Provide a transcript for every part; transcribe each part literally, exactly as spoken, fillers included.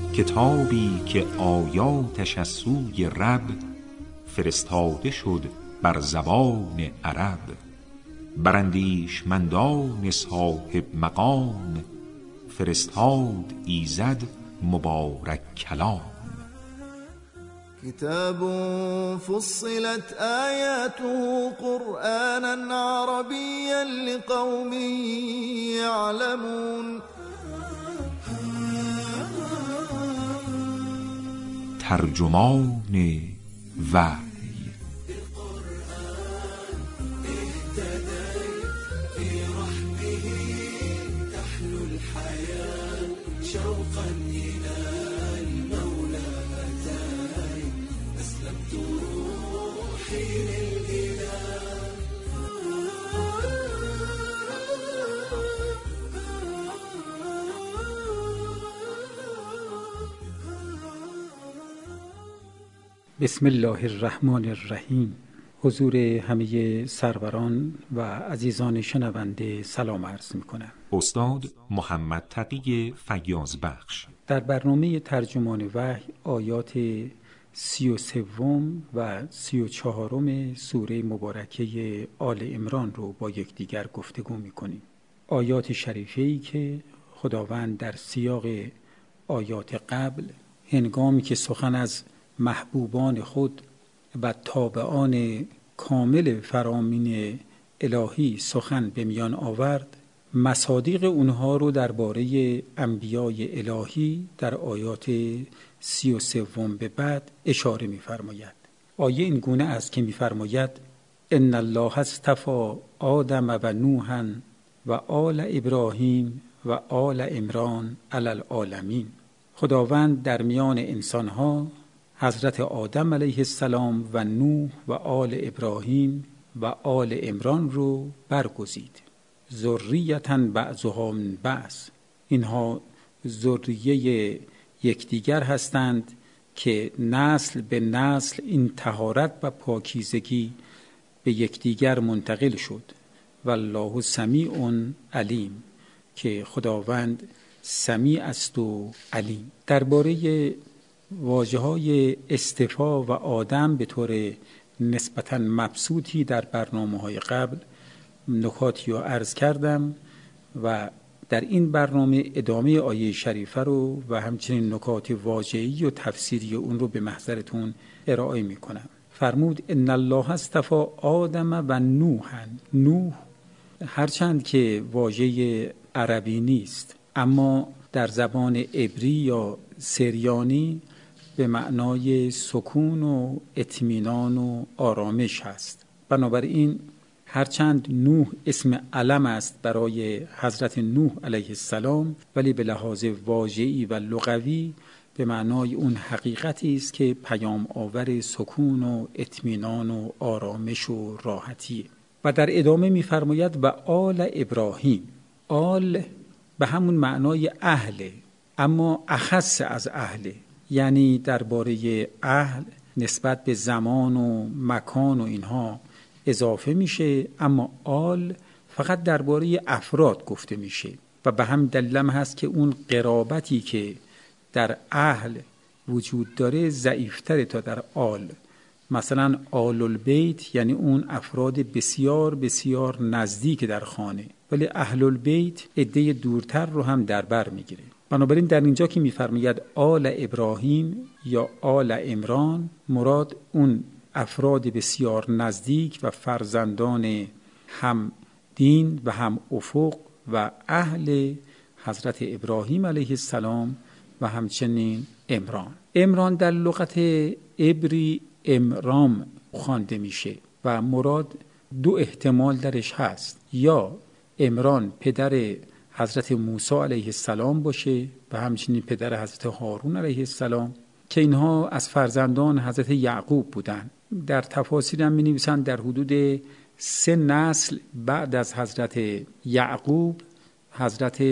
کتابی که آیاتش از سوی رب فرستاده شد بر زبان عرب، بر اندیشمندان صاحب مقام فرستاد ایزد مبارک کلام. كتاب فصلت آياته قرآنا عربيا لقوم يعلمون. ترجمان وحی. بسم الله الرحمن الرحیم. حضور همه سروران و عزیزان شنونده سلام عرض می کنم. استاد محمد تقی فیاض بخش در برنامه ترجمان وحی آیات سی و سوم و سی و چهارم سوره مبارکه آل عمران رو با یکدیگر گفتگو می کنیم. آیات شریفه‌ای که خداوند در سیاق آیات قبل هنگامی که سخن از محبوبان خود و تابعان کامل فرامین الهی سخن به میان آورد، مصادیق اونها رو درباره انبیای الهی در آیات سی و سوم به بعد اشاره می‌فرماید. آیه این گونه است که می‌فرماید ان الله اصطفى آدم و نوحا و آل ابراهیم و آل عمران علی العالمین. خداوند در میان انسانها حضرت آدم علیه السلام و نوح و آل ابراهیم و آل عمران رو برگزید. ذریةً بعضها من بعض، اینها ذریه یکدیگر هستند که نسل به نسل این طهارت و پاکیزگی به یکدیگر منتقل شد. والله سمیع علیم، که خداوند سمیع است و علیم. درباره واژه‌های اصطفا و آدم به طور نسبتاً مبسوطی در برنامه‌های قبل نکاتی رو عرض کردم و در این برنامه ادامه آیه شریفه رو و همچنین نکات واژه‌ای و تفسیری اون رو به محضرتون ارائه می‌کنم. فرمود ان الله اصطفى آدم و نوحا. نوح هرچند که واژه عربی نیست، اما در زبان عبری یا سریانی به معنای سکون و اطمینان و آرامش هست. بنابراین هرچند نوح اسم علم است برای حضرت نوح علیه السلام، ولی به لحاظ واژه‌ای و لغوی به معنای اون حقیقتی است که پیام آور سکون و اطمینان و آرامش و راحتیه. و در ادامه می‌فرماید و آل ابراهیم. آل به همون معنای اهله، اما اخص از اهله، یعنی درباره اهل نسبت به زمان و مکان و اینها اضافه میشه، اما آل فقط درباره افراد گفته میشه و به هم دلیلم هست که اون قرابتی که در اهل وجود داره ضعیفتره تا در آل. مثلا آل البیت یعنی اون افراد بسیار بسیار نزدیک در خانه، ولی اهل البیت عده دورتر رو هم در بر میگیره. بنابراین در اینجا که میفرماید آل ابراهیم یا آل عمران، مراد اون افراد بسیار نزدیک و فرزندان هم دین و هم افق و اهل حضرت ابراهیم علیه السلام و همچنین عمران. عمران در لغت عبری امرام خوانده میشه و مراد دو احتمال درش هست، یا عمران پدر حضرت موسی علیه السلام باشه و همچنین پدر حضرت هارون علیه السلام که اینها از فرزندان حضرت یعقوب بودن. در تفاسیر هم می نویسند در حدود سه نسل بعد از حضرت یعقوب حضرت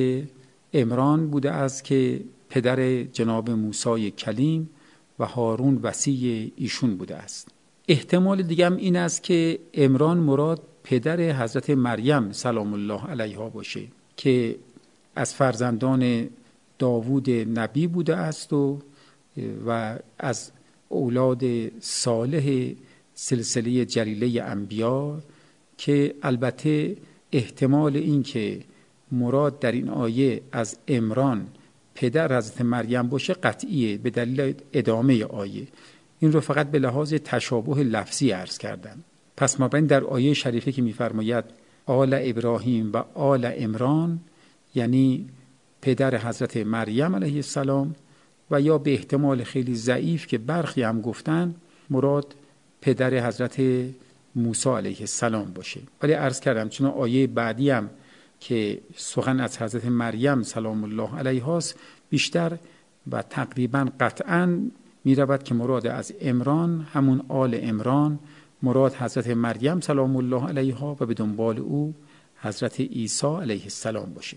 عمران بوده است که پدر جناب موسی کلیم و هارون وصی ایشون بوده است. احتمال دیگه هم این است که عمران مراد پدر حضرت مریم سلام الله علیها باشه که از فرزندان داوود نبی بوده است و و از اولاد صالح سلسله جلیله انبیا، که البته احتمال این که مراد در این آیه از عمران پدر حضرت مریم باشه قطعیه به دلیل ادامه آیه. این رو فقط به لحاظ تشابه لفظی عرض کردم. پس ما در آیه شریفه که می‌فرماید آل ابراهیم و آل عمران، یعنی پدر حضرت مریم علیه السلام، و یا به احتمال خیلی ضعیف که برخی هم گفتن مراد پدر حضرت موسی علیه السلام باشه. ولی عرض کردم چون آیه بعدی هم که سخن از حضرت مریم سلام الله علیها است، بیشتر و تقریبا قطعا می رود که مراد از عمران همون آل عمران مراد حضرت مریم سلام الله علیها و به دنبال او حضرت عیسی علیه السلام باشه.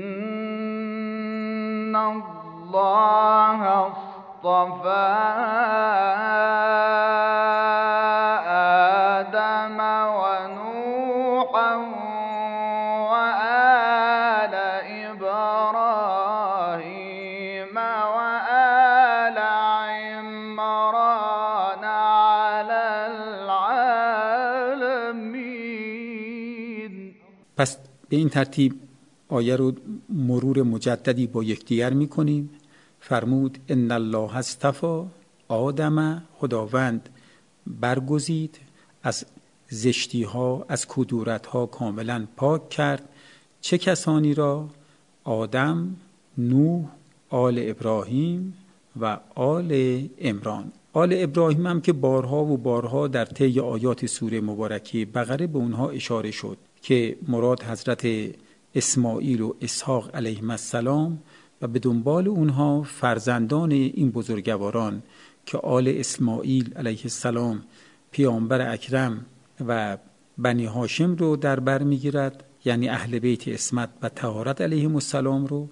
این الله اصطفى آدم و نوحا و آل ابراهیم و آل عمران علی العالمین. پس به این ترتیب آیه رو مرور مجددی با یکدیگر می‌کنیم. فرمود ان الله اصطفى آدم، خداوند برگزید، از زشتی ها از کدورت ها کاملا پاک کرد. چه کسانی را؟ آدم، نوح، آل ابراهیم و آل عمران. آل ابراهیم هم که بارها و بارها در طی آیات سوره مبارکه بقره به اونها اشاره شد که مراد حضرت اسماعیل و اسحاق علیهم السلام و به دنبال اونها فرزندان این بزرگواران که آل اسماعیل علیه السلام پیامبر اکرم و بنی هاشم رو در بر میگیرد، یعنی اهل بیت عصمت و طهارت علیهم السلام رو،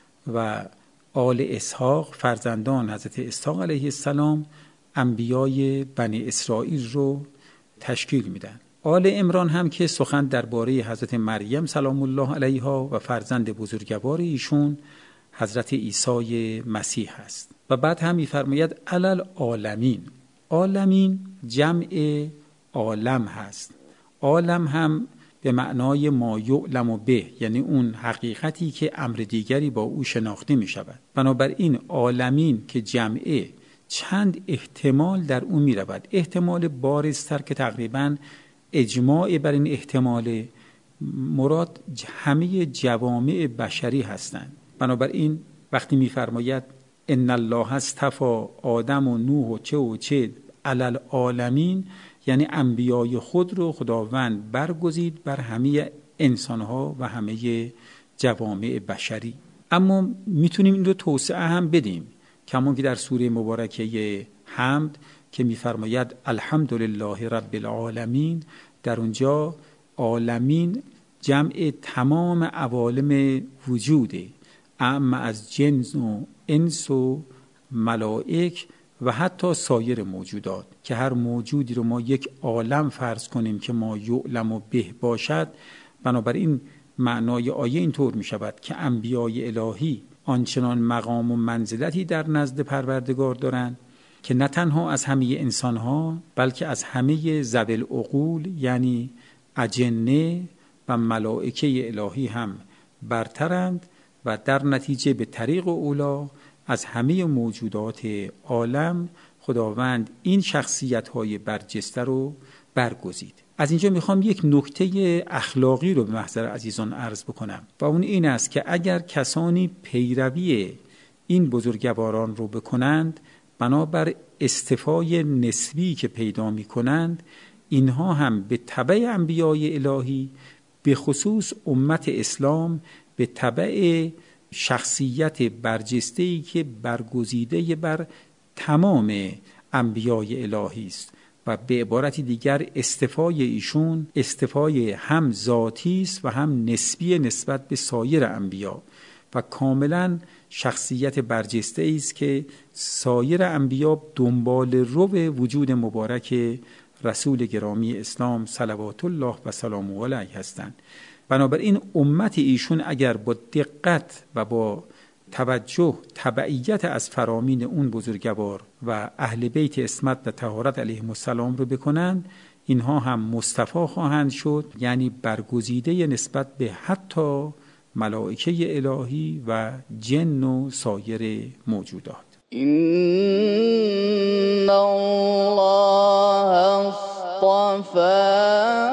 و آل اسحاق فرزندان حضرت اسحاق علیه السلام انبیای بنی اسرائیل رو تشکیل میدن. آل عمران هم که سخن درباره حضرت مریم سلام الله علیها و فرزند بزرگوار ایشون حضرت عیسی مسیح است. و بعد هم می‌فرماید علل عالمین. عالمین جمع عالم هست. عالم هم به معنای ما یعلم به، یعنی اون حقیقتی که امر دیگری با او شناخته می شود. بنابراین عالمین که جمعه چند احتمال در اون می رود. احتمال بارزتر که تقریباً اجماع بر این احتمال مراد همه جوامع بشری هستند. بنابراین وقتی می‌فرماید ان الله اصطفى آدم و نوح و چه و چه علی العالمین، یعنی انبیای خود رو خداوند برگزید بر همه انسان‌ها و همه جوامع بشری. اما میتونیم این رو توسعه هم بدیم، کما که در سوره مبارکه حمد که می‌فرماید الحمدلله رب العالمین، در اونجا عالمین جمع تمام عوالم وجوده، اعم از جنس و انس و ملائک و حتی سایر موجودات، که هر موجودی رو ما یک عالم فرض کنیم که ما یعلم و به باشد. بنابراین معنای آیه اینطور می شود که انبیای الهی آنچنان مقام و منزلتی در نزد پروردگار دارند که نه تنها از همه انسانها بلکه از همه ذوی العقول یعنی اجنه و ملائکه الهی هم برترند و در نتیجه به طریق اولا از همه موجودات عالم خداوند این شخصیت‌های برجسته رو برگزید. از اینجا میخوام یک نکته اخلاقی رو به محضر عزیزان عرض بکنم و اون این است که اگر کسانی پیروی این بزرگواران رو بکنند بنابر استفای نسبی که پیدا میکنند، اینها هم به تبع انبیای الهی به خصوص امت اسلام به تبع شخصیت برجسته‌ای که برگزیده بر تمام انبیای الهی است و به عبارت دیگر استفای ایشون استفای هم ذاتی است و هم نسبی نسبت به سایر انبیا و کاملا شخصیت برجسته‌ای است که سایر انبیا دنبال رو وجود مبارک رسول گرامی اسلام صلوات الله و سلامه علیه هستند. بنابراین امت ایشون اگر با دقت و با توجه تبعیت از فرامین اون بزرگوار و اهل بیت عصمت و طهارت علیهم السلام رو بکنن، اینها هم مصطفی خواهند شد، یعنی برگزیده نسبت به حتی ملائکه الهی و جن و سایر موجودات. این الله اصطفى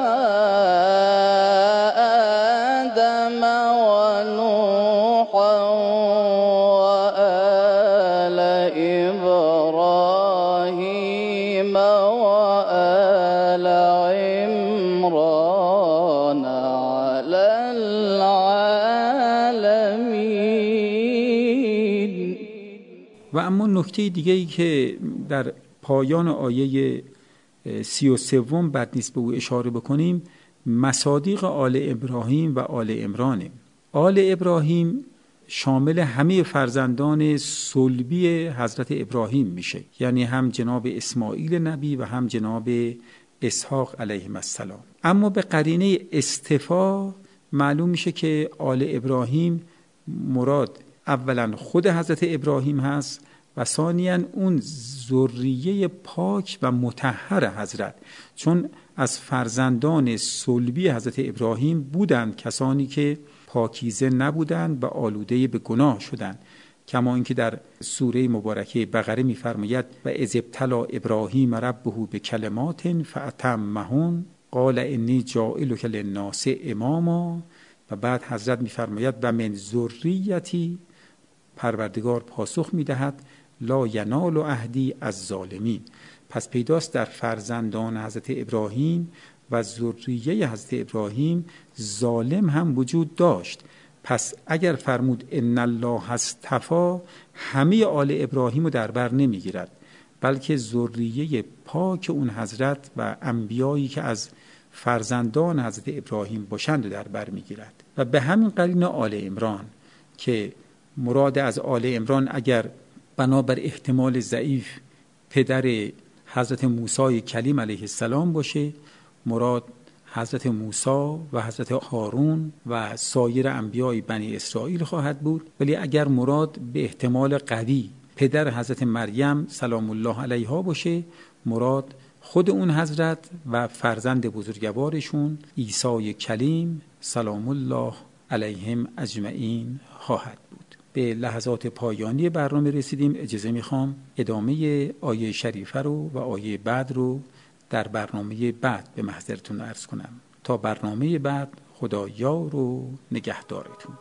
آدم و نوحا و آل ابراهیم و آل عمران علی العالمین. و اما نکته دیگه ای که در پایان آیه سی و سوم بد نیست به او اشاره بکنیم، مصادیق آل ابراهیم و آل عمرانه. آل ابراهیم شامل همه فرزندان صلبی حضرت ابراهیم میشه، یعنی هم جناب اسماعیل نبی و هم جناب اسحاق علیهم السلام. اما به قرینه اصطفا معلوم میشه که آل ابراهیم مراد اولا خود حضرت ابراهیم هست و ثانیاً اون ذریه پاک و مطهر حضرت، چون از فرزندان صلبی حضرت ابراهیم بودند کسانی که پاکیزه نبودند و آلوده به گناه شدند، کما اینکه در سوره مبارکه بقره می‌فرماید و اذ ابتلی ابراهیم ربه بکلمات فاتمهن قال انی جاعلک للناس اماما، و بعد حضرت می‌فرماید و من ذریتی، پروردگار پاسخ می‌دهد لا ینال عهدی از ظالمین. پس پیداست در فرزندان حضرت ابراهیم و ذریه حضرت ابراهیم ظالم هم وجود داشت. پس اگر فرمود ان الله اصطفی، همه آل ابراهیم رو در بر نمیگیرد، بلکه ذریه پاک اون حضرت و انبیایی که از فرزندان حضرت ابراهیم باشند در بر میگیرد. و به همین قرینه آل عمران که مراد از آل عمران اگر بنابر احتمال ضعیف پدر حضرت موسی کلیم علیه السلام باشه، مراد حضرت موسی و حضرت هارون و سایر انبیای بنی اسرائیل خواهد بود. ولی اگر مراد به احتمال قوی پدر حضرت مریم سلام الله علیها باشه، مراد خود اون حضرت و فرزند بزرگوارشون عیسی کلیم سلام الله علیهم اجمعین خواهد بود. به لحظات پایانی برنامه رسیدیم. اجازه میخوام ادامه آیه شریفه رو و آیه بعد رو در برنامه بعد به محضرتون عرض کنم. تا برنامه بعد، خدا یار و نگهدارتون.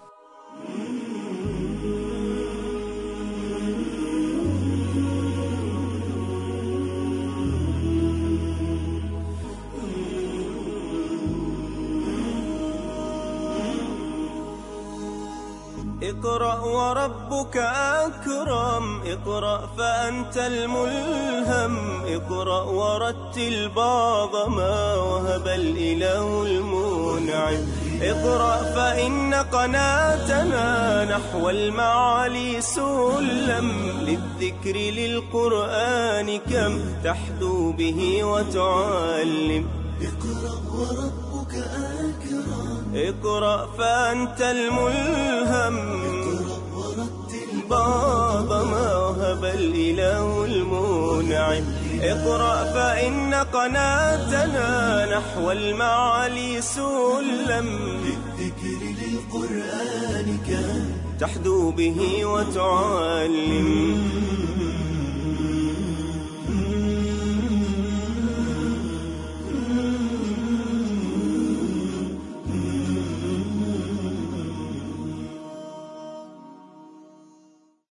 اقرأ وربك أكرم، اقرأ فأنت الملهم، اقرأ ورتل بعض ما وهب الإله المنعم، اقرأ فإن قناتنا نحو المعالي سلم، للذكر للقرآن كم تحدو به وتعلم، اقرأ وربك أكرم، اقرأ فأنت الملهم، اقرأ ورتل بعض ما وهب الإله المنعم، اقرأ فإن قناتنا نحو المعالي سلم، للذكر للقرآن كم تحدو به وتعلم.